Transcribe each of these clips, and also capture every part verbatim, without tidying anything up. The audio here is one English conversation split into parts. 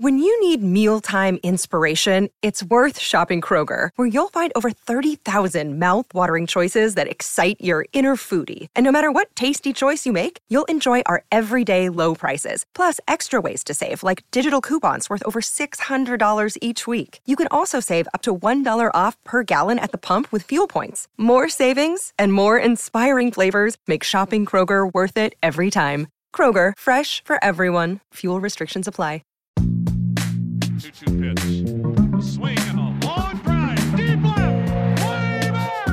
When you need mealtime inspiration, it's worth shopping Kroger, where you'll find over thirty thousand mouth-watering choices that excite your inner foodie. And no matter what tasty choice you make, you'll enjoy our everyday low prices, plus extra ways to save, like digital coupons worth over six hundred dollars each week. You can also save up to one dollar off per gallon at the pump with fuel points. More savings and more inspiring flavors make shopping Kroger worth it every time. Kroger, fresh for everyone. Fuel restrictions apply. two two pitch. A swing and a long drive. Deep left. Way back.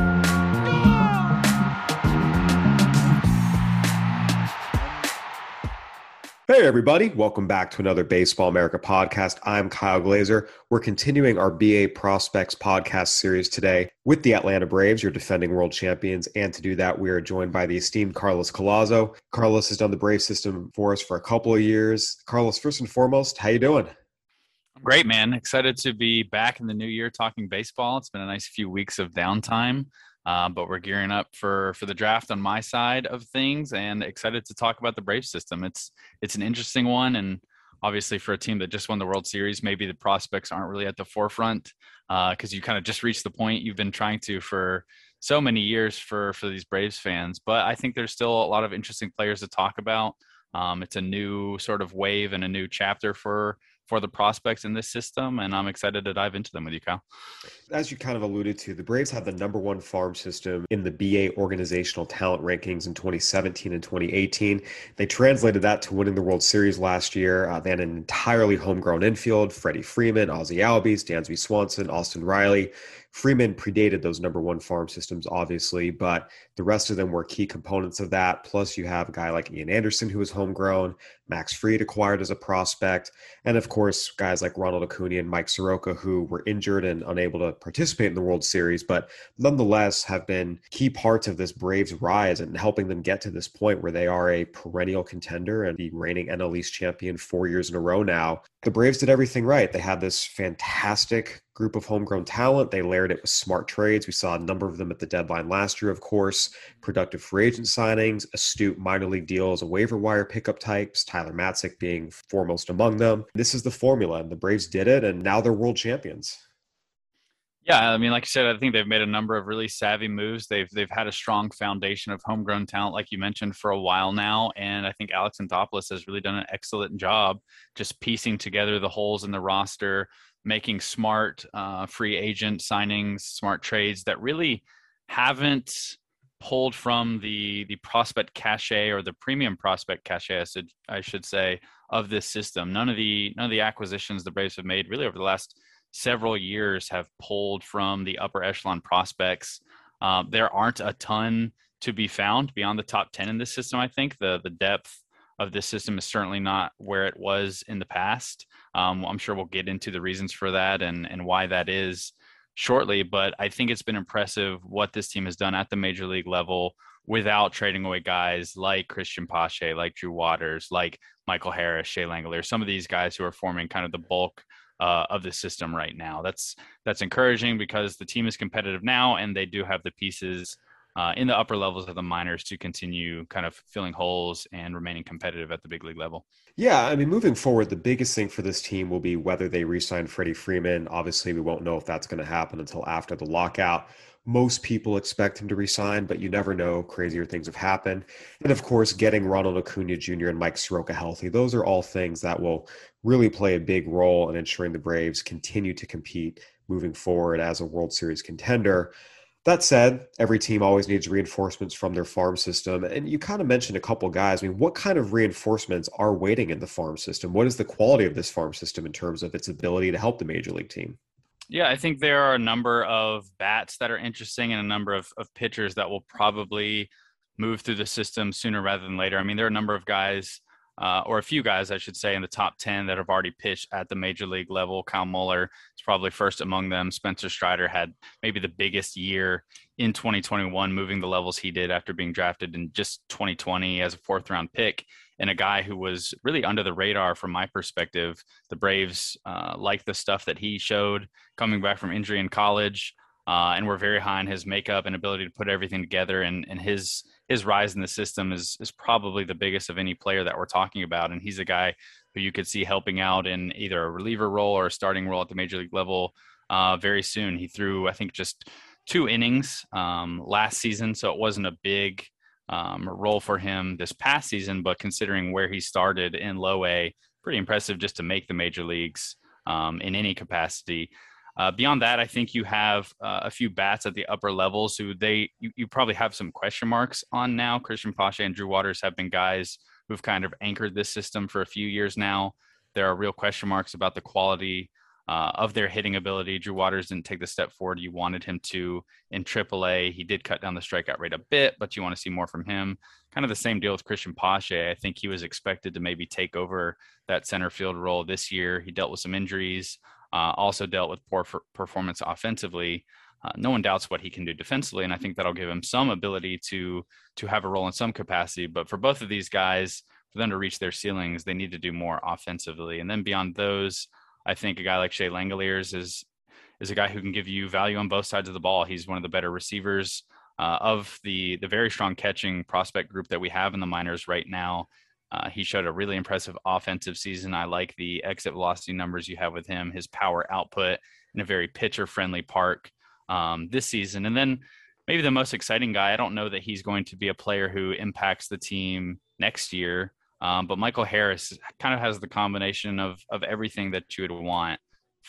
Gone! Hey, everybody. Welcome back to another Baseball America podcast. I'm Kyle Glazer. We're continuing our B A Prospects podcast series today with the Atlanta Braves, your defending world champions. And to do that, we are joined by the esteemed Carlos Collazo. Carlos has done the Brave system for us for a couple of years. Carlos, first and foremost, how you doing? Great, man. Excited to be back in the new year talking baseball. It's been a nice few weeks of downtime, uh, but we're gearing up for for the draft on my side of things, and excited to talk about the Brave system. It's it's an interesting one, and obviously for a team that just won the World Series, maybe the prospects aren't really at the forefront because uh, you kind of just reached the point you've been trying to for so many years for for these Braves fans. But I think there's still a lot of interesting players to talk about. Um, it's a new sort of wave and a new chapter for for the prospects in this system, and I'm excited to dive into them with you, Kyle. As you kind of alluded to, the Braves had the number one farm system in the B A organizational talent rankings in twenty seventeen and twenty eighteen. They translated that to winning the World Series last year. Uh, they had an entirely homegrown infield: Freddie Freeman, Ozzie Albies, Dansby Swanson, Austin Riley. Freeman predated those number one farm systems, obviously, but the rest of them were key components of that. Plus, you have a guy like Ian Anderson, who was homegrown, Max Fried acquired as a prospect, and of course, guys like Ronald Acuna and Mike Soroka, who were injured and unable to participate in the World Series, but nonetheless have been key parts of this Braves rise and helping them get to this point where they are a perennial contender and the reigning N L East champion four years in a row now. The Braves did everything right. They had this fantastic group of homegrown talent. They layered it with smart trades. We saw a number of them at the deadline last year, of course, productive free agent signings, astute minor league deals, waiver wire pickup types, Tyler Matzik being foremost among them. This is the formula, and the Braves did it, and now they're world champions. Yeah, I mean, like you said, I think they've made a number of really savvy moves. They've they've had a strong foundation of homegrown talent, like you mentioned, for a while now, and I think Alex Anthopoulos has really done an excellent job just piecing together the holes in the roster, making smart uh, free agent signings, smart trades that really haven't pulled from the the prospect cachet or the premium prospect cachet, I should, I should say, of this system. None of the none of the acquisitions the Braves have made really over the last several years have pulled from the upper echelon prospects. Um, there aren't a ton to be found beyond the top ten in this system. I think the the depth of this system is certainly not where it was in the past. Um, I'm sure we'll get into the reasons for that and, and why that is shortly, but I think it's been impressive what this team has done at the major league level without trading away guys like Christian Pache, like Drew Waters, like Michael Harris, Shea Langeliers, some of these guys who are forming kind of the bulk uh, of the system right now. That's that's encouraging because the team is competitive now, and they do have the pieces Uh, in the upper levels of the minors to continue kind of filling holes and remaining competitive at the big league level. Yeah, I mean, moving forward, the biggest thing for this team will be whether they re-sign Freddie Freeman. Obviously, we won't know if that's going to happen until after the lockout. Most people expect him to re-sign, but you never know. Crazier things have happened. And of course, getting Ronald Acuna Junior and Mike Soroka healthy, those are all things that will really play a big role in ensuring the Braves continue to compete moving forward as a World Series contender. That said, every team always needs reinforcements from their farm system. And you kind of mentioned a couple guys. I mean, what kind of reinforcements are waiting in the farm system? What is the quality of this farm system in terms of its ability to help the major league team? Yeah, I think there are a number of bats that are interesting and a number of, of pitchers that will probably move through the system sooner rather than later. I mean, there are a number of guys, uh, or a few guys, I should say, in the top ten that have already pitched at the major league level. Kyle Muller is probably first among them. Spencer Strider had maybe the biggest year in twenty twenty-one, moving the levels he did after being drafted in just twenty twenty as a fourth round pick, and a guy who was really under the radar from my perspective. The Braves uh, liked the stuff that he showed coming back from injury in college, uh, and were very high on his makeup and ability to put everything together. And, and his his rise in the system is is probably the biggest of any player that we're talking about. And he's a guy who you could see helping out in either a reliever role or a starting role at the major league level uh, very soon. He threw, I think, just two innings um, last season, so it wasn't a big um, role for him this past season, but considering where he started in low A, pretty impressive just to make the major leagues um, in any capacity. Uh, beyond that, I think you have uh, a few bats at the upper levels who they you, you probably have some question marks on now. Christian Pache and Drew Waters have been guys who've kind of anchored this system for a few years now. There are real question marks about the quality uh, of their hitting ability. Drew Waters didn't take the step forward you wanted him to in triple A. He did cut down the strikeout rate a bit, but you want to see more from him. Kind of the same deal with Christian Pache. I think he was expected to maybe take over that center field role this year. He dealt with some injuries. Uh, also dealt with poor f- performance offensively. Uh, no one doubts what he can do defensively, and I think that'll give him some ability to to have a role in some capacity. But for both of these guys, for them to reach their ceilings, they need to do more offensively. And then beyond those, I think a guy like Shea Langeliers is is a guy who can give you value on both sides of the ball. He's one of the better receivers uh, of the the very strong catching prospect group that we have in the minors right now. Uh, he showed a really impressive offensive season. I like the exit velocity numbers you have with him, his power output in a very pitcher-friendly park um, this season. And then maybe the most exciting guy, I don't know that he's going to be a player who impacts the team next year, um, but Michael Harris kind of has the combination of of everything that you would want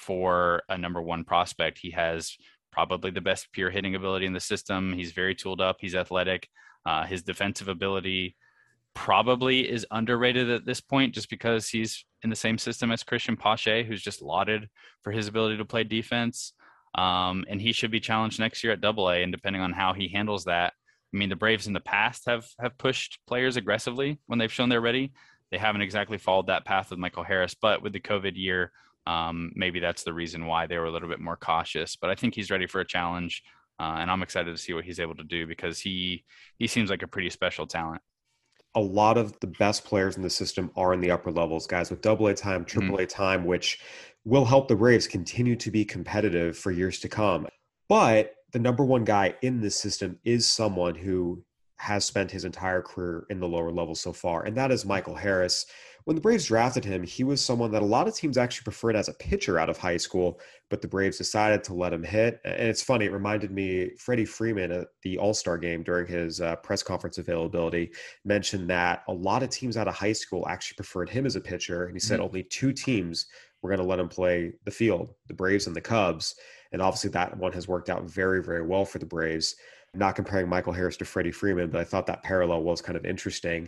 for a number one prospect. He has probably the best pure hitting ability in the system. He's very tooled up. He's athletic. Uh, his defensive ability probably is underrated at this point just because he's in the same system as Christian Pache, who's just lauded for his ability to play defense. Um, and he should be challenged next year at double A. And depending on how he handles that, I mean, the Braves in the past have, have pushed players aggressively when they've shown they're ready. They haven't exactly followed that path with Michael Harris, but with the COVID year, um, maybe that's the reason why they were a little bit more cautious, but I think he's ready for a challenge. Uh, and I'm excited to see what he's able to do because he, he seems like a pretty special talent. A lot of the best players in the system are in the upper levels, guys with double A time, triple A Mm-hmm. time, which will help the Braves continue to be competitive for years to come. But the number one guy in this system is someone who has spent his entire career in the lower levels so far, and that is Michael Harris. When the Braves drafted him, he was someone that a lot of teams actually preferred as a pitcher out of high school, but the Braves decided to let him hit. And it's funny, it reminded me, Freddie Freeman at the All-Star game during his uh, press conference availability mentioned that a lot of teams out of high school actually preferred him as a pitcher. And he said mm-hmm. only two teams were going to let him play the field, the Braves and the Cubs. And obviously that one has worked out very, very well for the Braves. I'm not comparing Michael Harris to Freddie Freeman, but I thought that parallel was kind of interesting.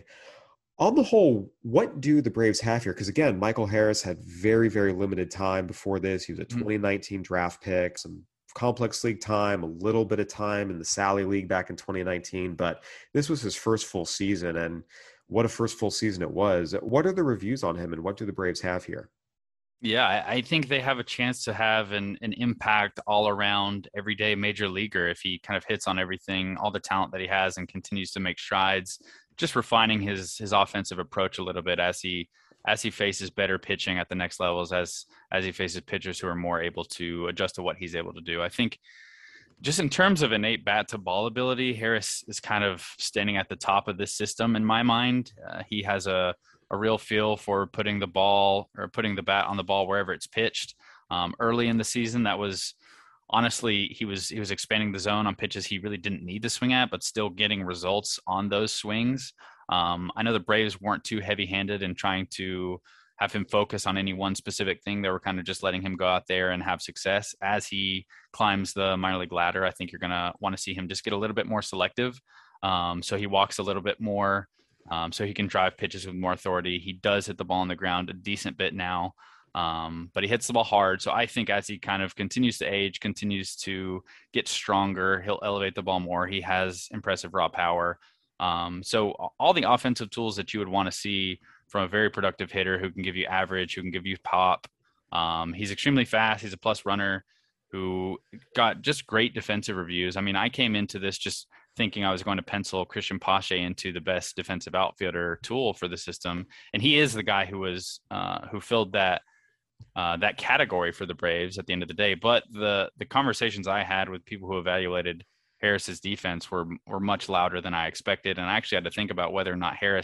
On the whole, what do the Braves have here? Because again, Michael Harris had very, very limited time before this. He was a twenty nineteen draft pick, some complex league time, a little bit of time in the Sally League back in twenty nineteen, but this was his first full season, and what a first full season it was. What are the reviews on him, and what do the Braves have here? Yeah, I think they have a chance to have an, an impact all around everyday major leaguer if he kind of hits on everything, all the talent that he has and continues to make strides, just refining his his offensive approach a little bit as he as he faces better pitching at the next levels, as as he faces pitchers who are more able to adjust to what he's able to do. I think just in terms of innate bat to ball ability, Harris is kind of standing at the top of this system in my mind. Uh, he has a a real feel for putting the ball or putting the bat on the ball wherever it's pitched. Um, early in the season, that was honestly, he was he was expanding the zone on pitches he really didn't need to swing at, but still getting results on those swings. Um, I know the Braves weren't too heavy-handed in trying to have him focus on any one specific thing. They were kind of just letting him go out there and have success. As he climbs the minor league ladder, I think you're going to want to see him just get a little bit more selective. Um, so he walks a little bit more, Um, so he can drive pitches with more authority. He does hit the ball on the ground a decent bit now, um, but he hits the ball hard. So I think as he kind of continues to age, continues to get stronger, he'll elevate the ball more. He has impressive raw power. Um, so all the offensive tools that you would want to see from a very productive hitter who can give you average, who can give you pop. Um, he's extremely fast. He's a plus runner who got just great defensive reviews. I mean, I came into this just thinking I was going to pencil Christian Pache into the best defensive outfielder tool for the system. And he is the guy who was, uh, who filled that, uh, that category for the Braves at the end of the day. But the, the conversations I had with people who evaluated Harris's defense were, were much louder than I expected. And I actually had to think about whether or not Harris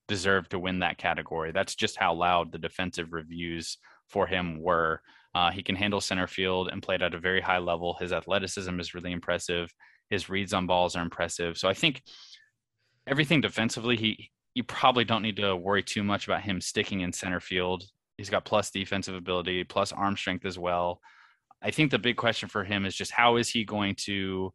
deserved to win that category. That's just how loud the defensive reviews for him were. Uh, he can handle center field and played at a very high level. His athleticism is really impressive. His reads on balls are impressive. So I think everything defensively, he you probably don't need to worry too much about him sticking in center field. He's got plus defensive ability, plus arm strength as well. I think the big question for him is just how is he going to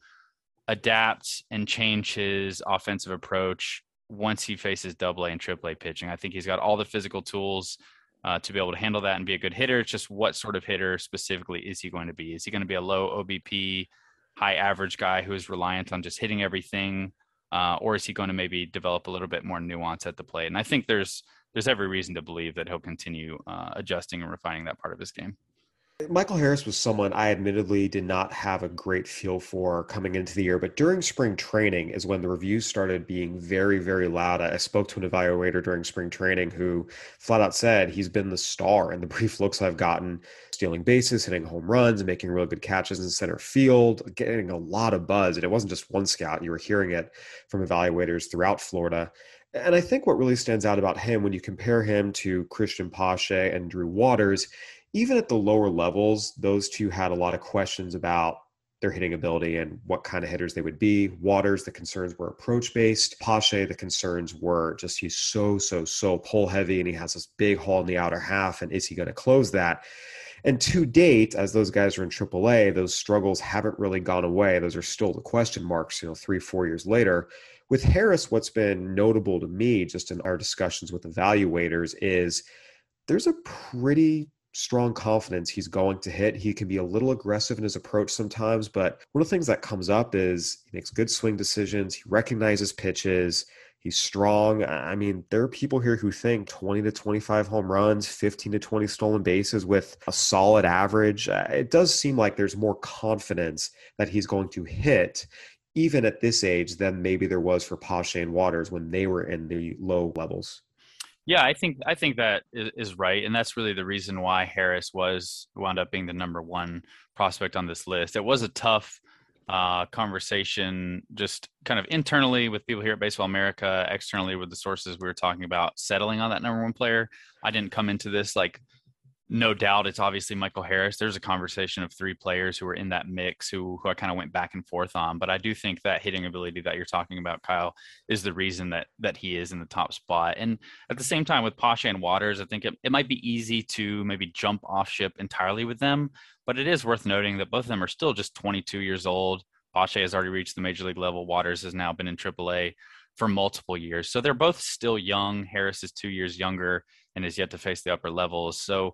adapt and change his offensive approach once he faces double A and triple A pitching. I think he's got all the physical tools uh, to be able to handle that and be a good hitter. It's just what sort of hitter specifically is he going to be? Is he going to be a low O B P, high average guy who is reliant on just hitting everything? Uh, or is he going to maybe develop a little bit more nuance at the plate? And I think there's there's every reason to believe that he'll continue uh, adjusting and refining that part of his game. Michael Harris was someone I admittedly did not have a great feel for coming into the year, but during spring training is when the reviews started being very, very loud. I spoke to an evaluator during spring training who flat out said he's been the star in the brief looks I've gotten, stealing bases, hitting home runs, and making really good catches in center field, getting a lot of buzz. And it wasn't just one scout. You were hearing it from evaluators throughout Florida. And I think what really stands out about him when you compare him to Christian Pache and Drew Waters, even at the lower levels, those two had a lot of questions about their hitting ability and what kind of hitters they would be. Waters, the concerns were approach-based. Pache, the concerns were just he's so, so, so pull-heavy, and he has this big hole in the outer half, and is he going to close that? And to date, as those guys are in triple A, those struggles haven't really gone away. Those are still the question marks, you know, three, four years later. With Harris, what's been notable to me, just in our discussions with evaluators, is there's a pretty strong confidence he's going to hit. He can be a little aggressive in his approach sometimes, but one of the things that comes up is he makes good swing decisions. He recognizes pitches. He's strong. I mean, there are people here who think twenty to twenty-five home runs, fifteen to twenty stolen bases with a solid average. It does seem like there's more confidence that he's going to hit even at this age than maybe there was for Pache and Waters when they were in the low levels. Yeah, I think I think that is, is right, and that's really the reason why Harris was wound up being the number one prospect on this list. It was a tough uh, conversation, just kind of internally with people here at Baseball America, externally with the sources we were talking about, settling on that number one player. I didn't come into this like, no doubt it's obviously Michael Harris. There's a conversation of three players who were in that mix who, who I kind of went back and forth on. But I do think that hitting ability that you're talking about, Kyle, is the reason that that he is in the top spot. And at the same time with Pache and Waters, I think it, it might be easy to maybe jump off ship entirely with them. But it is worth noting that both of them are still just twenty-two years old. Pache has already reached the major league level. Waters has now been in triple A for multiple years. So they're both still young. Harris is two years younger and is yet to face the upper levels. So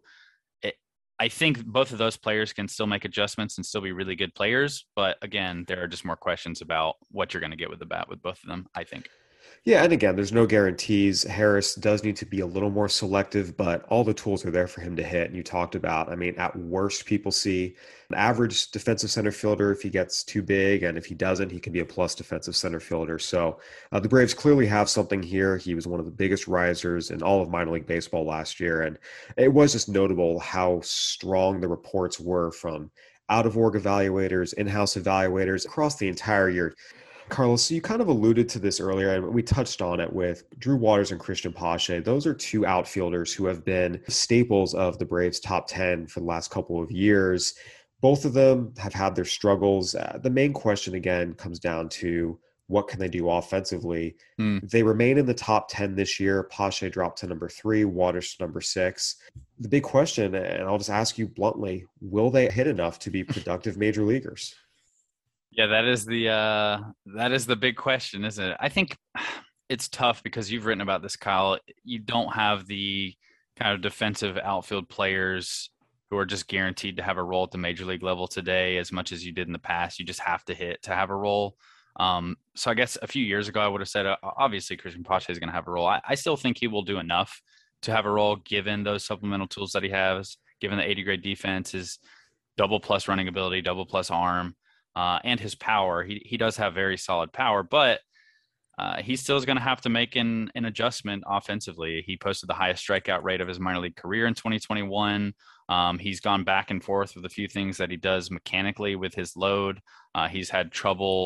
I think both of those players can still make adjustments and still be really good players. But again, there are just more questions about what you're going to get with the bat with both of them, I think. Yeah, and again, there's no guarantees. Harris does need to be a little more selective, but all the tools are there for him to hit. And you talked about, I mean, at worst, people see an average defensive center fielder if he gets too big, and if he doesn't, he can be a plus defensive center fielder. So uh, the Braves clearly have something here. He was one of the biggest risers in all of minor league baseball last year, and it was just notable how strong the reports were from out-of-org evaluators, in-house evaluators across the entire year. Carlos, so you kind of alluded to this earlier, and we touched on it with Drew Waters and Christian Pache. Those are two outfielders who have been staples of the Braves' top ten for the last couple of years. Both of them have had their struggles. Uh, the main question, again, comes down to what can they do offensively? Mm. They remain in the top ten this year. Pache dropped to number three, Waters to number six. The big question, and I'll just ask you bluntly, will they hit enough to be productive major leaguers? Yeah, that is the uh, that is the big question, isn't it? I think it's tough because you've written about this, Kyle. You don't have the kind of defensive outfield players who are just guaranteed to have a role at the major league level today as much as you did in the past. You just have to hit to have a role. Um, so I guess a few years ago, I would have said, uh, obviously, Christian Pache is going to have a role. I, I still think he will do enough to have a role given those supplemental tools that he has, given the eighty grade defense, his double plus running ability, double plus arm. Uh, and his power. He he does have very solid power, but uh, he still is going to have to make an, an adjustment offensively. He posted the highest strikeout rate of his minor league career in twenty twenty-one. Um, he's gone back and forth with a few things that he does mechanically with his load. Uh, he's had trouble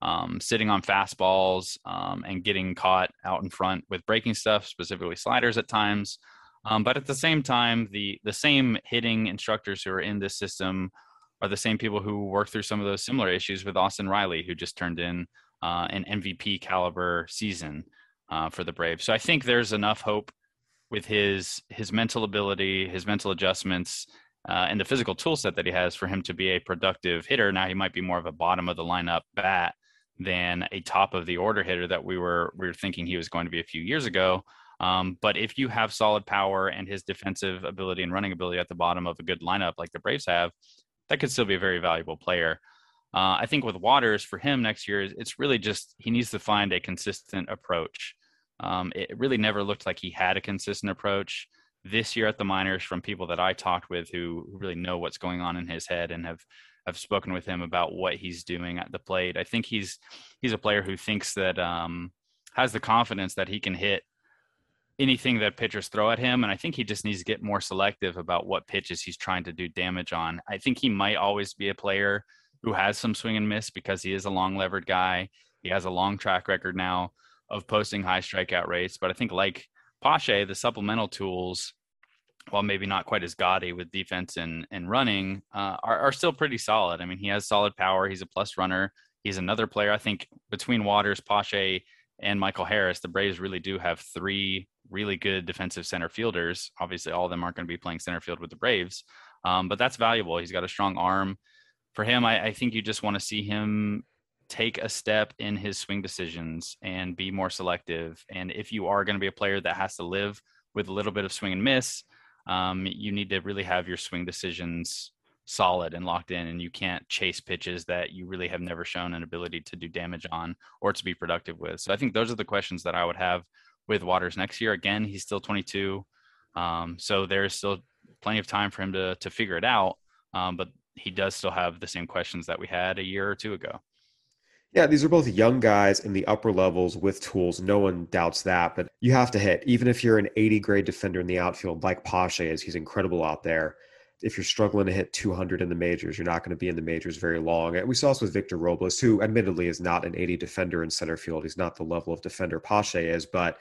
um, sitting on fastballs um, and getting caught out in front with breaking stuff, specifically sliders at times. Um, but at the same time, the the same hitting instructors who are in this system are the same people who work through some of those similar issues with Austin Riley, who just turned in uh, an M V P caliber season uh, for the Braves. So I think there's enough hope with his his mental ability, his mental adjustments, uh, and the physical tool set that he has for him to be a productive hitter. Now he might be more of a bottom of the lineup bat than a top of the order hitter that we were we were thinking he was going to be a few years ago. Um, but if you have solid power and his defensive ability and running ability at the bottom of a good lineup like the Braves have, that could still be a very valuable player. Uh, I think with Waters for him next year, it's really just he needs to find a consistent approach. Um, it really never looked like he had a consistent approach this year at the minors from people that I talked with who really know what's going on in his head and have have spoken with him about what he's doing at the plate. I think he's he's a player who thinks that um, has the confidence that he can hit anything that pitchers throw at him. And I think he just needs to get more selective about what pitches he's trying to do damage on. I think he might always be a player who has some swing and miss because he is a long levered guy. He has a long track record now of posting high strikeout rates. But I think like Pache, the supplemental tools, while maybe not quite as gaudy with defense and, and running, uh, are, are still pretty solid. I mean, he has solid power. He's a plus runner. He's another player. I think between Waters, Pache, and Michael Harris, the Braves really do have three really good defensive center fielders. Obviously, all of them aren't going to be playing center field with the Braves, um, but that's valuable. He's got a strong arm. For him, I, I think you just want to see him take a step in his swing decisions and be more selective. And if you are going to be a player that has to live with a little bit of swing and miss, um, you need to really have your swing decisions solid and locked in, and you can't chase pitches that you really have never shown an ability to do damage on or to be productive with. So I think those are the questions that I would have with Waters next year. Again, he's still twenty-two. Um, so there's still plenty of time for him to, to figure it out. Um, but he does still have the same questions that we had a year or two ago. Yeah, these are both young guys in the upper levels with tools. No one doubts that, but you have to hit. Even if you're an eighty grade defender in the outfield, like Pache is, he's incredible out there. If you're struggling to hit two hundred in the majors, you're not going to be in the majors very long. And we saw this with Victor Robles, who admittedly is not an eighty defender in center field. He's not the level of defender Pache is, but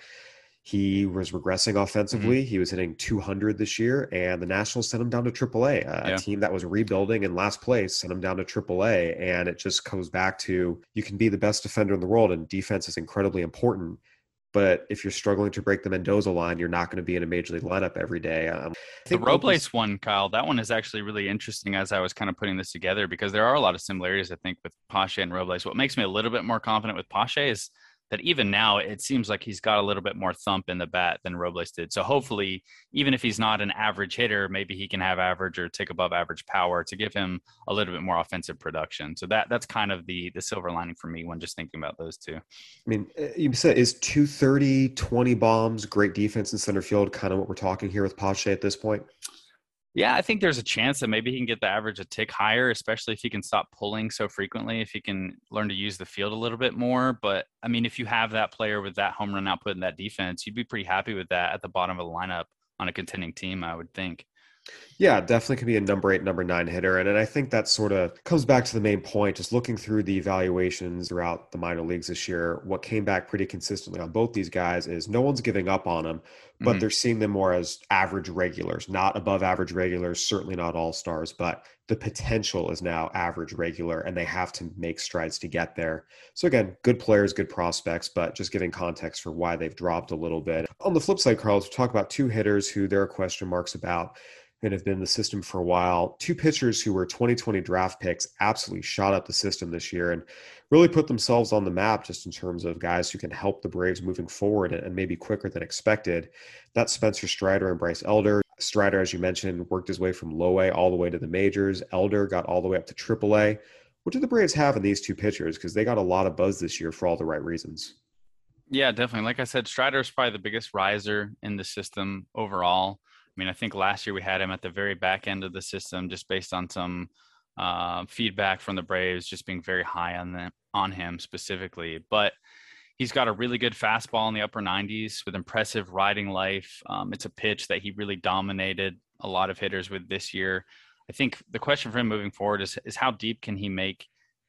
he was regressing offensively. Mm-hmm. He was hitting two hundred this year, and the Nationals sent him down to triple A. A, yeah. a team that was rebuilding in last place sent him down to triple A. And it just goes back to you can be the best defender in the world, and defense is incredibly important. But if you're struggling to break the Mendoza line, you're not going to be in a major league lineup every day. Um, the Robles one, Kyle, that one is actually really interesting as I was kind of putting this together because there are a lot of similarities, I think, with Pache and Robles. What makes me a little bit more confident with Pache is that even now it seems like he's got a little bit more thump in the bat than Robles did. So hopefully, even if he's not an average hitter, maybe he can have average or tick above average power to give him a little bit more offensive production. So that that's kind of the the silver lining for me when just thinking about those two. I mean, you said is two thirty, twenty bombs, great defense in center field, kind of what we're talking here with Pache at this point? Yeah, I think there's a chance that maybe he can get the average a tick higher, especially if he can stop pulling so frequently, if he can learn to use the field a little bit more. But, I mean, if you have that player with that home run output and that defense, you'd be pretty happy with that at the bottom of the lineup on a contending team, I would think. Yeah, definitely can be a number eight, number nine hitter. And, and I think that sort of comes back to the main point, just looking through the evaluations throughout the minor leagues this year. What came back pretty consistently on both these guys is no one's giving up on them, but mm-hmm. they're seeing them more as average regulars, not above average regulars, certainly not all-stars, but the potential is now average regular, and they have to make strides to get there. So again, good players, good prospects, but just giving context for why they've dropped a little bit. On the flip side, Carlos, we talk about two hitters who there are question marks about and have been in the system for a while. Two pitchers who were twenty twenty draft picks absolutely shot up the system this year and really put themselves on the map just in terms of guys who can help the Braves moving forward and maybe quicker than expected. That's Spencer Strider and Bryce Elder. Strider, as you mentioned, worked his way from low A all the way to the majors. Elder got all the way up to triple A. What do the Braves have in these two pitchers? Because they got a lot of buzz this year for all the right reasons. Yeah, definitely. Like I said, Strider is probably the biggest riser in the system overall. I mean, I think last year we had him at the very back end of the system just based on some uh, feedback from the Braves just being very high on them, on him specifically. But he's got a really good fastball in the upper nineties with impressive riding life. Um, it's a pitch that he really dominated a lot of hitters with this year. I think the question for him moving forward is, is how deep can he make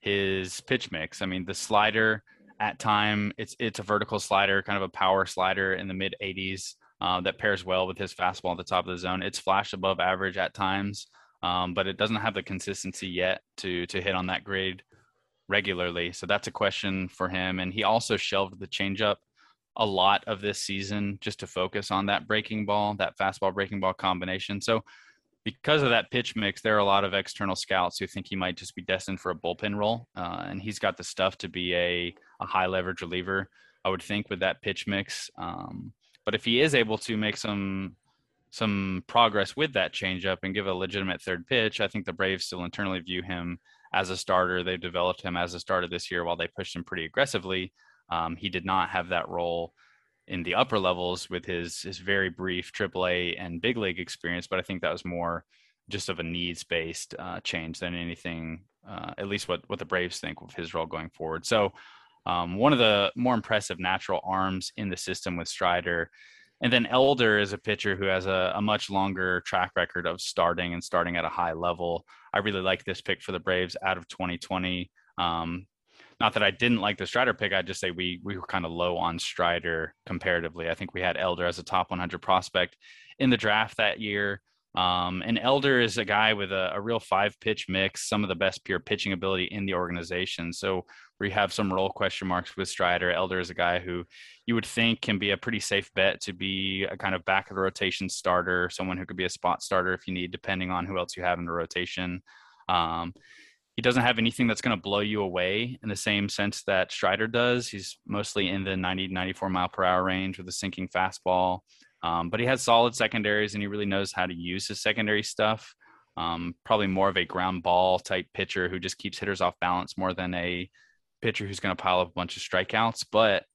his pitch mix. I mean, the slider at time, it's it's a vertical slider, kind of a power slider in the mid eighties uh, that pairs well with his fastball at the top of the zone. It's flashed above average at times, um, but it doesn't have the consistency yet to to hit on that grade regularly. So that's a question for him. And he also shelved the changeup a lot of this season just to focus on that breaking ball, that fastball breaking ball combination. So because of that pitch mix, there are a lot of external scouts who think he might just be destined for a bullpen role. Uh, and he's got the stuff to be a, a high leverage reliever, I would think, with that pitch mix. Um, but if he is able to make some some progress with that changeup and give a legitimate third pitch, I think the Braves still internally view him as a starter. They've developed him as a starter this year while they pushed him pretty aggressively. Um, he did not have that role in the upper levels with his his very brief triple A and big league experience, but I think that was more just of a needs-based uh, change than anything, uh, at least what, what the Braves think of his role going forward. So um, one of the more impressive natural arms in the system with Strider. And then Elder is a pitcher who has a, a much longer track record of starting and starting at a high level. I really like this pick for the Braves out of twenty twenty. Um, Not that I didn't like the Strider pick. I'd just say we we were kind of low on Strider comparatively. I think we had Elder as a top one hundred prospect in the draft that year. Um, and Elder is a guy with a, a real five-pitch mix, some of the best pure pitching ability in the organization. So we have some role question marks with Strider. Elder is a guy who you would think can be a pretty safe bet to be a kind of back of the rotation starter, someone who could be a spot starter if you need, depending on who else you have in the rotation. Um, He doesn't have anything that's going to blow you away in the same sense that Strider does. He's mostly in the ninety, ninety-four mile per hour range with a sinking fastball. Um, but he has solid secondaries and he really knows how to use his secondary stuff. Um, probably more of a ground ball type pitcher who just keeps hitters off balance more than a pitcher who's going to pile up a bunch of strikeouts. But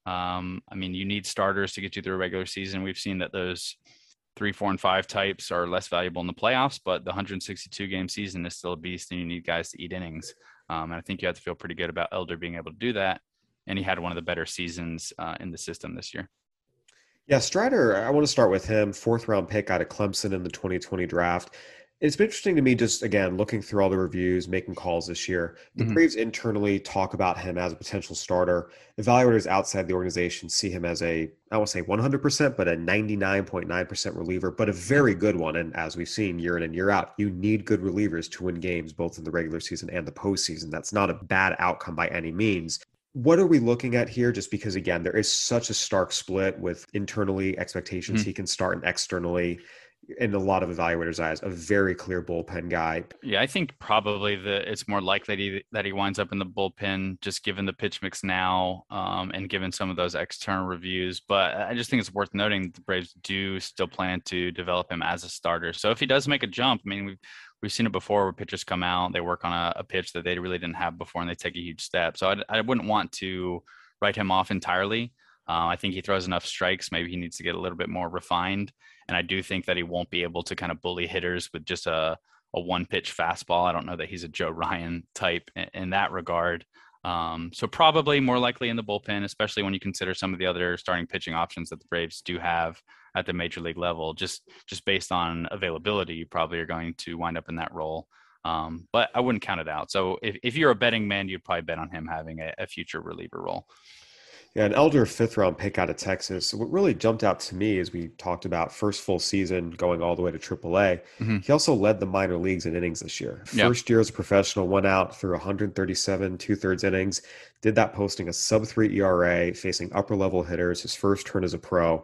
um, I mean, you need starters to get you through a regular season. We've seen that those three, four, and five types are less valuable in the playoffs, but the one hundred sixty-two game season is still a beast and you need guys to eat innings. Um, and I think you have to feel pretty good about Elder being able to do that. And he had one of the better seasons uh, in the system this year. Yeah, Strider, I want to start with him. Fourth round pick out of Clemson in the twenty twenty draft. It's been interesting to me just, again, looking through all the reviews, making calls this year. The mm-hmm. Braves internally talk about him as a potential starter. Evaluators outside the organization see him as a, I won't say one hundred percent, but a ninety-nine point nine percent reliever, but a very good one. And as we've seen year in and year out, you need good relievers to win games, both in the regular season and the postseason. That's not a bad outcome by any means. What are we looking at here? Just because, again, there is such a stark split with internally expectations mm-hmm. he can start and externally, in a lot of evaluators' eyes, a very clear bullpen guy. Yeah, I think probably the it's more likely that he, that he winds up in the bullpen, just given the pitch mix now um, and given some of those external reviews. But I just think it's worth noting that the Braves do still plan to develop him as a starter. So if he does make a jump, I mean, we've, we've seen it before where pitchers come out, they work on a, a pitch that they really didn't have before, and they take a huge step. So I'd, I wouldn't want to write him off entirely. Uh, I think he throws enough strikes. Maybe he needs to get a little bit more refined. And I do think that he won't be able to kind of bully hitters with just a, a one-pitch fastball. I don't know that he's a Joe Ryan type in, in that regard. Um, so probably more likely in the bullpen, especially when you consider some of the other starting pitching options that the Braves do have at the major league level. Just just based on availability, you probably are going to wind up in that role. Um, but I wouldn't count it out. So if, if you're a betting man, you'd probably bet on him having a, a future reliever role. Yeah, an Elder fifth round pick out of Texas. What really jumped out to me as we talked about first full season going all the way to triple A, mm-hmm. he also led the minor leagues in innings this year. Yep. First year as a professional, went out through one hundred thirty-seven, two-thirds innings, did that posting a sub three E R A, facing upper level hitters, his first turn as a pro.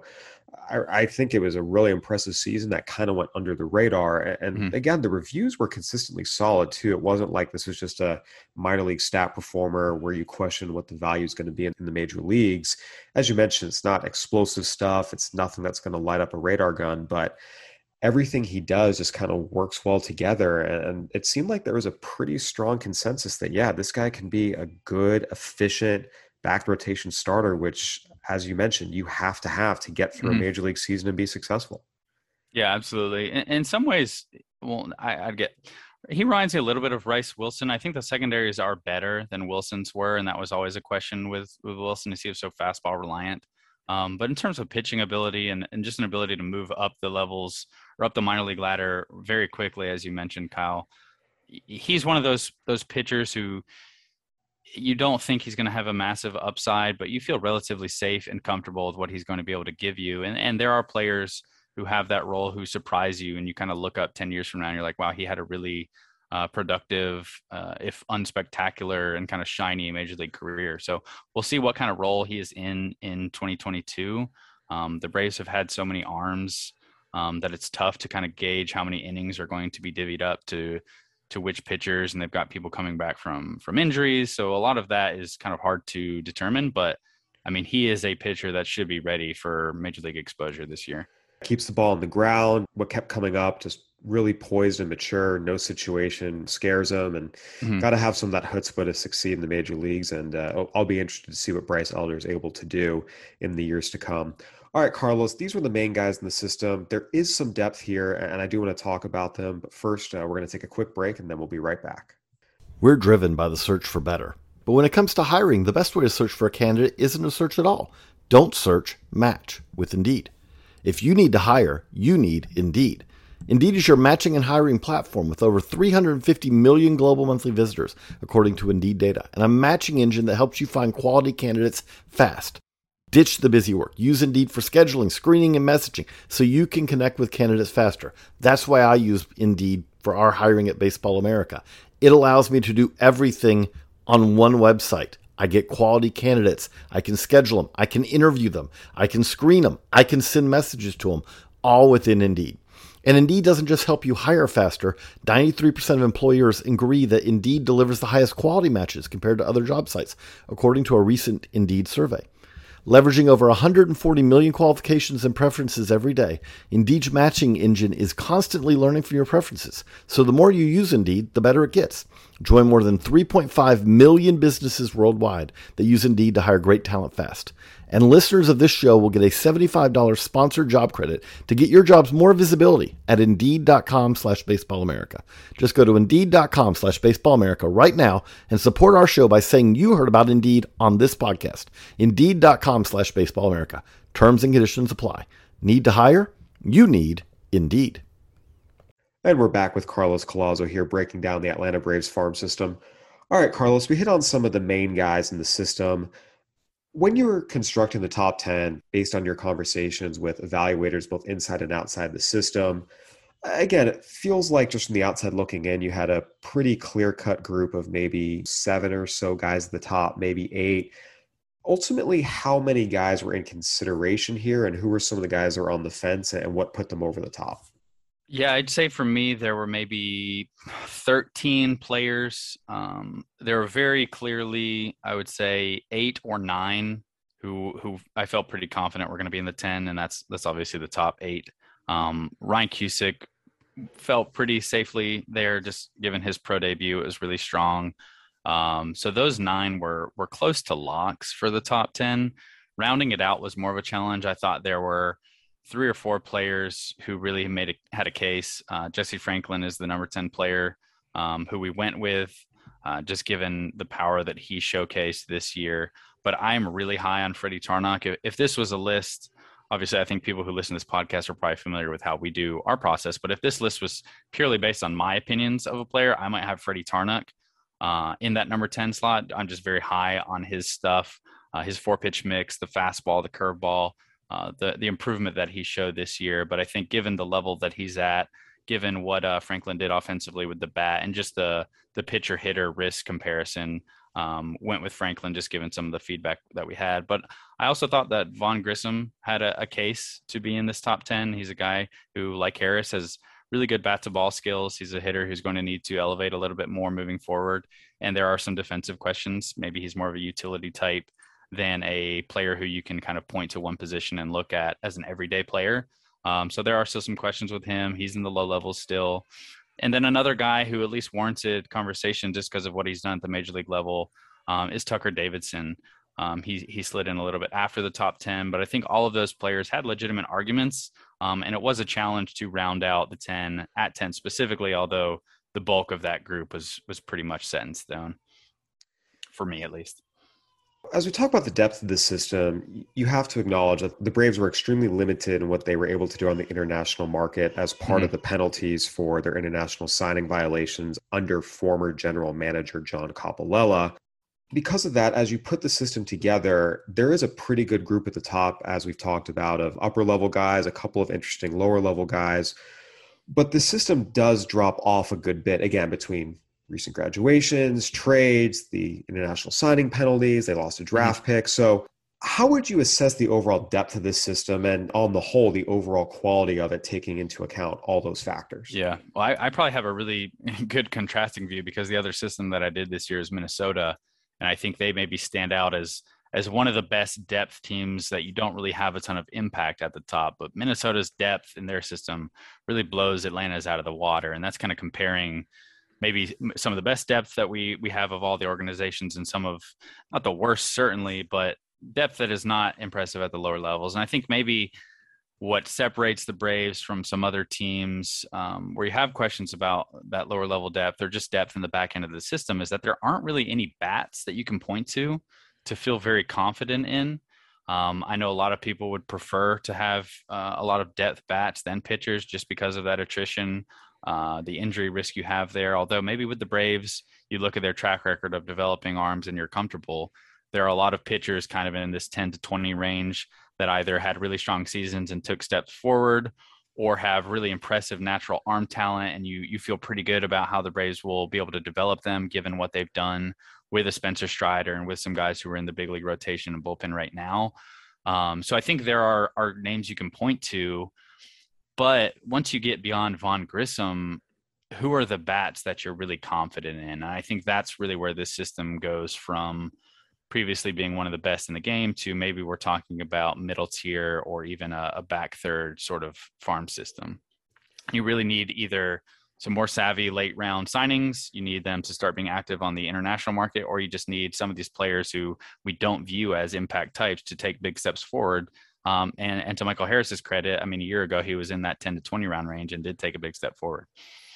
I, I think it was a really impressive season that kind of went under the radar. And mm-hmm. again, the reviews were consistently solid too. It wasn't like this was just a minor league stat performer where you question what the value is going to be in, in the major leagues. As you mentioned, it's not explosive stuff. It's nothing that's going to light up a radar gun, but everything he does just kind of works well together. And it seemed like there was a pretty strong consensus that, yeah, this guy can be a good, efficient back rotation starter, which, as you mentioned, you have to have to get through mm-hmm. a major league season and be successful. Yeah, absolutely. In, in some ways, well, I, I'd get, he reminds me a little bit of Rice Wilson. I think the secondaries are better than Wilson's were. And that was always a question with, with Wilson, to see if so fastball reliant. Um, but in terms of pitching ability and, and just an ability to move up the levels or up the minor league ladder very quickly, as you mentioned, Kyle, he's one of those, those pitchers who you don't think he's going to have a massive upside, but you feel relatively safe and comfortable with what he's going to be able to give you. And and there are players who have that role who surprise you, and you kind of look up ten years from now and you're like, wow, he had a really uh, productive, uh, if unspectacular and kind of shiny major league career. So we'll see what kind of role he is in in twenty twenty-two. Um, the Braves have had so many arms um, that it's tough to kind of gauge how many innings are going to be divvied up to to which pitchers, and they've got people coming back from from injuries. So a lot of that is kind of hard to determine, but I mean, he is a pitcher that should be ready for major league exposure this year. Keeps the ball on the ground. What kept coming up, just really poised and mature. No situation scares him, and mm-hmm. got to have some of that chutzpah to succeed in the major leagues. And uh, I'll be interested to see what Bryce Elder is able to do in the years to come. All right, Carlos, these were the main guys in the system. There is some depth here, and I do want to talk about them. But first, uh, we're going to take a quick break, and then we'll be right back. We're driven by the search for better. But when it comes to hiring, the best way to search for a candidate isn't to search at all. Don't search, match with Indeed. If you need to hire, you need Indeed. Indeed is your matching and hiring platform with over three hundred fifty million global monthly visitors, according to Indeed data, and a matching engine that helps you find quality candidates fast. Ditch the busy work. Use Indeed for scheduling, screening, and messaging so you can connect with candidates faster. That's why I use Indeed for our hiring at Baseball America. It allows me to do everything on one website. I get quality candidates. I can schedule them. I can interview them. I can screen them. I can send messages to them, all within Indeed. And Indeed doesn't just help you hire faster. ninety-three percent of employers agree that Indeed delivers the highest quality matches compared to other job sites, according to a recent Indeed survey. Leveraging over one hundred forty million qualifications and preferences every day, Indeed's matching engine is constantly learning from your preferences. So the more you use Indeed, the better it gets. Join more than three point five million businesses worldwide that use Indeed to hire great talent fast. And listeners of this show will get a seventy-five dollars sponsored job credit to get your jobs more visibility at Indeed.com slash Baseball America. Just go to Indeed.com slash Baseball America right now and support our show by saying you heard about Indeed on this podcast. Indeed.com slash Baseball America. Terms and conditions apply. Need to hire? You need Indeed. And we're back with Carlos Collazo here, breaking down the Atlanta Braves farm system. All right, Carlos, we hit on some of the main guys in the system. When you were constructing the top ten, based on your conversations with evaluators both inside and outside the system, again, it feels like just from the outside looking in, you had a pretty clear-cut group of maybe seven or so guys at the top, maybe eight. Ultimately, how many guys were in consideration here, and who were some of the guys that were on the fence, and what put them over the top? Yeah, I'd say for me, there were maybe thirteen players. Um, there were very clearly, I would say, eight or nine who who I felt pretty confident were going to be in the ten, and that's that's obviously the top eight. Um, Ryan Cusick felt pretty safely there, just given his pro debut. It was really strong. Um, so those nine were were close to locks for the top ten. Rounding it out was more of a challenge. I thought there were three or four players who really made a, had a case. Uh, Jesse Franklin is the number ten player um, who we went with, uh, just given the power that he showcased this year. But I'm really high on Freddie Tarnok. If, if this was a list, obviously I think people who listen to this podcast are probably familiar with how we do our process. But if this list was purely based on my opinions of a player, I might have Freddie Tarnok uh, in that number ten slot. I'm just very high on his stuff, uh, his four pitch mix, the fastball, the curveball. Uh, the the improvement that he showed this year. But I think given the level that he's at, given what uh, Franklin did offensively with the bat, and just the the pitcher hitter risk comparison, um, went with Franklin, just given some of the feedback that we had. But I also thought that Vaughn Grissom had a, a case to be in this top ten. He's a guy who, like Harris, has really good bat to ball skills. He's a hitter who's going to need to elevate a little bit more moving forward. And there are some defensive questions. Maybe he's more of a utility type than a player who you can kind of point to one position and look at as an everyday player. Um, so there are still some questions with him. He's in the low levels still. And then another guy who at least warranted conversation just because of what he's done at the major league level um, is Tucker Davidson. Um, he he slid in a little bit after the top ten, but I think all of those players had legitimate arguments. Um, and it was a challenge to round out the ten at ten specifically, although the bulk of that group was was pretty much set in stone, for me at least. As we talk about the depth of the system, you have to acknowledge that the Braves were extremely limited in what they were able to do on the international market as part mm-hmm. of the penalties for their international signing violations under former general manager John Coppolella. Because of that, as you put the system together, there is a pretty good group at the top, as we've talked about, of upper level guys, a couple of interesting lower level guys. But the system does drop off a good bit, again, between recent graduations, trades, the international signing penalties. They lost a draft mm-hmm. pick. So how would you assess the overall depth of this system and, on the whole, the overall quality of it, taking into account all those factors? Yeah, well, I, I probably have a really good contrasting view because the other system that I did this year is Minnesota. And I think they maybe stand out as as one of the best depth teams that you don't really have a ton of impact at the top. But Minnesota's depth in their system really blows Atlanta's out of the water. And that's kind of comparing maybe some of the best depth that we we have of all the organizations and some of, not the worst certainly, but depth that is not impressive at the lower levels. And I think maybe what separates the Braves from some other teams um, where you have questions about that lower level depth or just depth in the back end of the system is that there aren't really any bats that you can point to to feel very confident in. Um, I know a lot of people would prefer to have uh, a lot of depth bats than pitchers just because of that attrition, uh, the injury risk you have there. Although maybe with the Braves, you look at their track record of developing arms and you're comfortable. There are a lot of pitchers kind of in this ten to twenty range that either had really strong seasons and took steps forward or have really impressive natural arm talent. And you you feel pretty good about how the Braves will be able to develop them given what they've done with a Spencer Strider and with some guys who are in the big league rotation and bullpen right now. Um, so I think there are, are names you can point to, but once you get beyond Vaughn Grissom, who are the bats that you're really confident in? And I think that's really where this system goes from previously being one of the best in the game to maybe we're talking about middle tier or even a, a back third sort of farm system. You really need either some more savvy late round signings. You need them to start being active on the international market, or you just need some of these players who we don't view as impact types to take big steps forward. Um, and, and to Michael Harris's credit, I mean, a year ago, he was in that ten to twenty round range and did take a big step forward.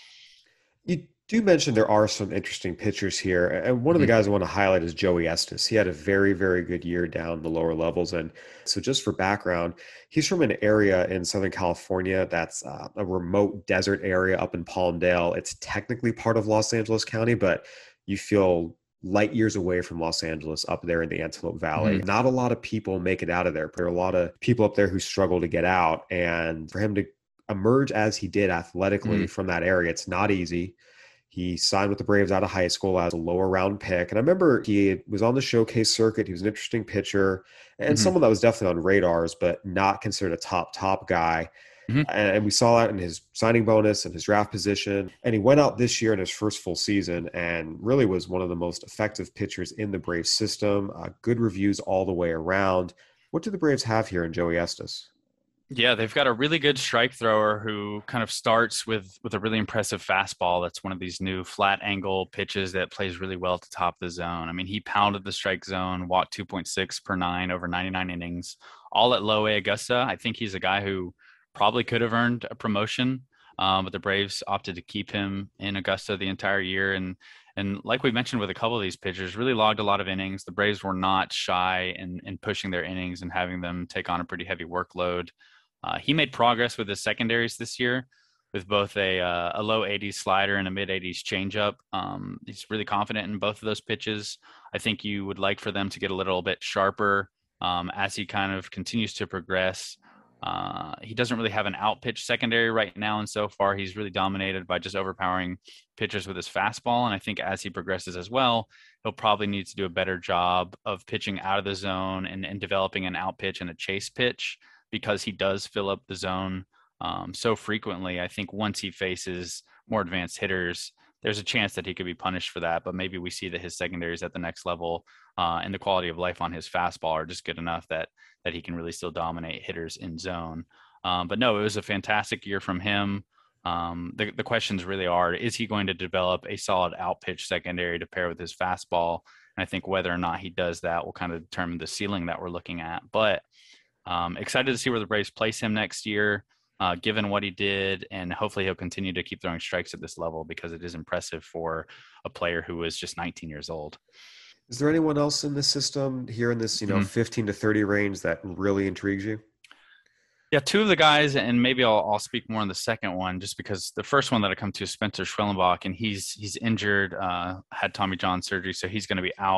You do mention there are some interesting pitchers here. And one of the guys I want to highlight is Joey Estes. He had a very, very good year down the lower levels. And so just for background, he's from an area in Southern California that's uh, a remote desert area up in Palmdale. It's technically part of Los Angeles County, but you feel light years away from Los Angeles up there in the Antelope Valley. Mm-hmm. Not a lot of people make it out of there. There are a lot of people up there who struggle to get out. And for him to emerge as he did athletically mm-hmm. from that area, it's not easy. He signed with the Braves out of high school as a lower round pick. And I remember he was on the showcase circuit. He was an interesting pitcher and mm-hmm. someone that was definitely on radars, but not considered a top, top guy. Mm-hmm. And we saw that in his signing bonus and his draft position. And he went out this year in his first full season and really was one of the most effective pitchers in the Braves system. Uh, good reviews all the way around. What do the Braves have here in Joey Estes? Yeah, they've got a really good strike thrower who kind of starts with with a really impressive fastball. That's one of these new flat angle pitches that plays really well at the top of the zone. I mean, he pounded the strike zone, walked two point six per nine over ninety-nine innings, all at low A Augusta. I think he's a guy who probably could have earned a promotion, um, but the Braves opted to keep him in Augusta the entire year. And and like we mentioned with a couple of these pitchers, really logged a lot of innings. The Braves were not shy in, in pushing their innings and having them take on a pretty heavy workload. Uh, he made progress with his secondaries this year with both a uh, a low eighties slider and a mid eighties changeup. Um, he's really confident in both of those pitches. I think you would like for them to get a little bit sharper um, as he kind of continues to progress. Uh, he doesn't really have an out pitch secondary right now. And so far he's really dominated by just overpowering pitchers with his fastball. And I think as he progresses as well, he'll probably need to do a better job of pitching out of the zone and, and developing an out pitch and a chase pitch, because he does fill up the zone um, so frequently. I think once he faces more advanced hitters, there's a chance that he could be punished for that. But maybe we see that his secondaries at the next level uh, and the quality of life on his fastball are just good enough that that he can really still dominate hitters in zone. Um, but no, it was a fantastic year from him. Um, the, the questions really are, is he going to develop a solid out pitch secondary to pair with his fastball? And I think whether or not he does that will kind of determine the ceiling that we're looking at. But Um, excited to see where the Braves place him next year, uh, given what he did, and hopefully he'll continue to keep throwing strikes at this level because it is impressive for a player who is just nineteen years old. Is there anyone else in the system here in this, you know, mm-hmm. fifteen to thirty range that really intrigues you? Yeah, two of the guys, and maybe I'll, I'll speak more on the second one, just because the first one that I come to is Spencer Schwellenbach, and he's he's injured, uh, had Tommy John surgery, so he's going to be out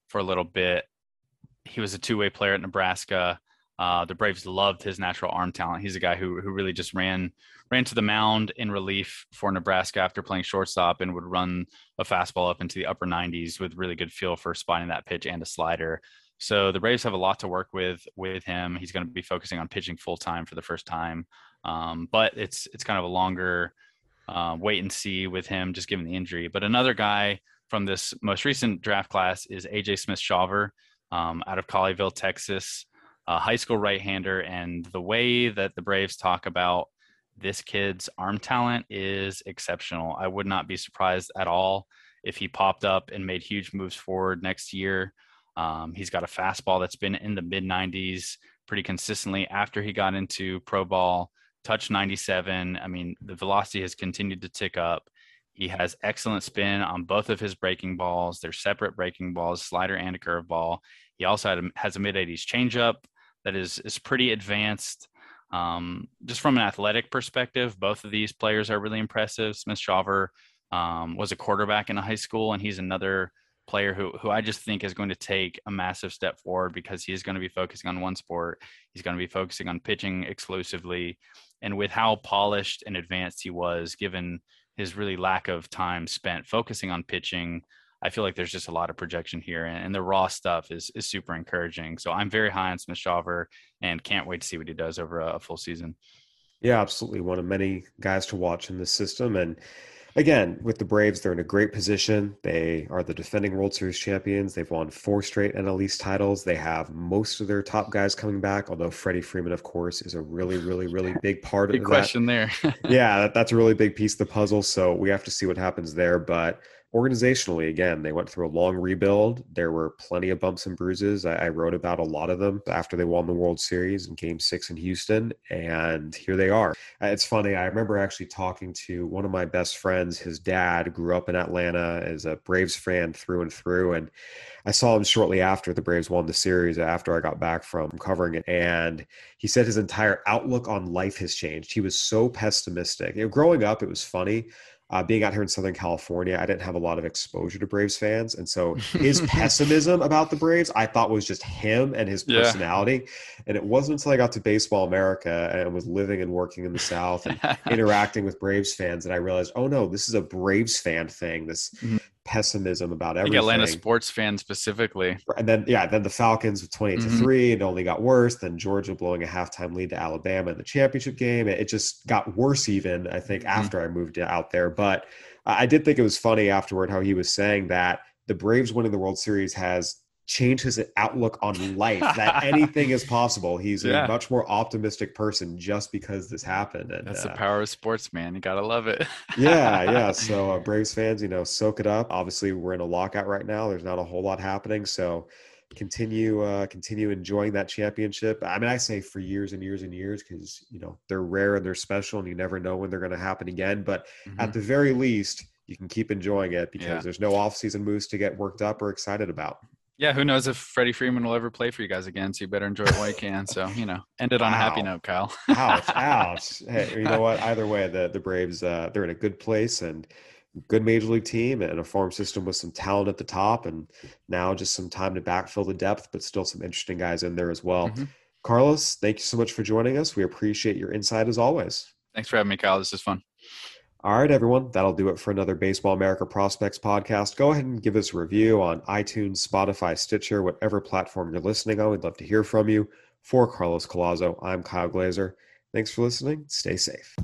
for a little bit. He was a two-way player at Nebraska. Uh, the Braves loved his natural arm talent. He's a guy who who really just ran ran to the mound in relief for Nebraska after playing shortstop and would run a fastball up into the upper nineties with really good feel for spotting that pitch and a slider. So the Braves have a lot to work with with him. He's going to be focusing on pitching full time for the first time, um, but it's it's kind of a longer uh, wait and see with him, just given the injury. But another guy from this most recent draft class is A J Smith-Shawver um, out of Colleyville, Texas. A high school right-hander, and the way that the Braves talk about this kid's arm talent is exceptional. I would not be surprised at all if he popped up and made huge moves forward next year. Um, he's got a fastball that's been in the mid nineties pretty consistently after he got into pro ball, touched ninety-seven. I mean, the velocity has continued to tick up. He has excellent spin on both of his breaking balls. They're separate breaking balls, slider and a curveball. He also had a, has a mid-eighties changeup that is is pretty advanced. Um, just from an athletic perspective, both of these players are really impressive. Smith-Shawver um, was a quarterback in high school, and he's another player who who I just think is going to take a massive step forward because he's going to be focusing on one sport. He's going to be focusing on pitching exclusively. And with how polished and advanced he was, given his really lack of time spent focusing on pitching, I feel like there's just a lot of projection here, and, and the raw stuff is is super encouraging. So I'm very high on Smith-Shawver and can't wait to see what he does over a, a full season. Yeah, absolutely. One of many guys to watch in this system. And again, with the Braves, they're in a great position. They are the defending World Series champions. They've won four straight N L East titles. They have most of their top guys coming back, although Freddie Freeman, of course, is a really, really, really big part big of question that. there. Yeah, that, that's a really big piece of the puzzle. So we have to see what happens there. But organizationally, again, they went through a long rebuild. There were plenty of bumps and bruises. I, I wrote about a lot of them after they won the World Series in Game six in Houston, and here they are. It's funny. I remember actually talking to one of my best friends. His dad grew up in Atlanta, is a Braves fan through and through, and I saw him shortly after the Braves won the series, after I got back from covering it, and he said his entire outlook on life has changed. He was so pessimistic. You know, growing up, it was funny. Uh, being out here in Southern California, I didn't have a lot of exposure to Braves fans. And so his pessimism about the Braves, I thought was just him and his personality. Yeah. And it wasn't until I got to Baseball America and was living and working in the South and interacting with Braves fans that I realized, oh no, this is a Braves fan thing, this mm-hmm. pessimism about everything. Like Atlanta sports fans specifically. And then, yeah, then the Falcons with twenty-eight to three, it only got worse. Then Georgia blowing a halftime lead to Alabama in the championship game. It just got worse even, I think, mm-hmm. after I moved out there. But I did think it was funny afterward how he was saying that the Braves winning the World Series has changed his outlook on life, that anything is possible. He's yeah. a much more optimistic person just because this happened. And that's uh, the power of sports, man. You got to love it. yeah, yeah. So uh, Braves fans, you know, soak it up. Obviously, we're in a lockout right now. There's not a whole lot happening. So continue uh, continue enjoying that championship. I mean, I say for years and years and years because, you know, they're rare and they're special and you never know when they're going to happen again. But mm-hmm. at the very least, you can keep enjoying it because yeah. there's no off-season moves to get worked up or excited about. Yeah, who knows if Freddie Freeman will ever play for you guys again, so you better enjoy it while you can. So, you know, end it on Ow. a happy note, Kyle. ouch, ouch. Hey, you know what? Either way, the, the Braves, uh, they're in a good place and good major league team and a farm system with some talent at the top, and now just some time to backfill the depth, but still some interesting guys in there as well. Mm-hmm. Carlos, thank you so much for joining us. We appreciate your insight as always. Thanks for having me, Kyle. This is fun. All right, everyone. That'll do it for another Baseball America Prospects podcast. Go ahead and give us a review on iTunes, Spotify, Stitcher, whatever platform you're listening on. We'd love to hear from you. For Carlos Collazo, I'm Kyle Glazer. Thanks for listening. Stay safe.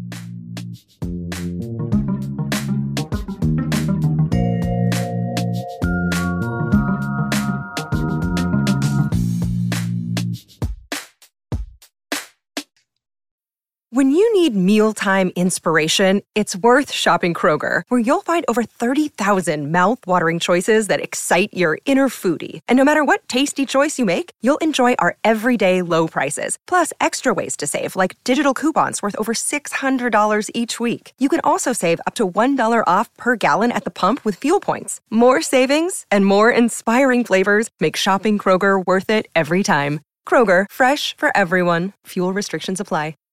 When you need mealtime inspiration, it's worth shopping Kroger, where you'll find over thirty thousand mouth-watering choices that excite your inner foodie. And no matter what tasty choice you make, you'll enjoy our everyday low prices, plus extra ways to save, like digital coupons worth over six hundred dollars each week. You can also save up to one dollar off per gallon at the pump with fuel points. More savings and more inspiring flavors make shopping Kroger worth it every time. Kroger, fresh for everyone. Fuel restrictions apply.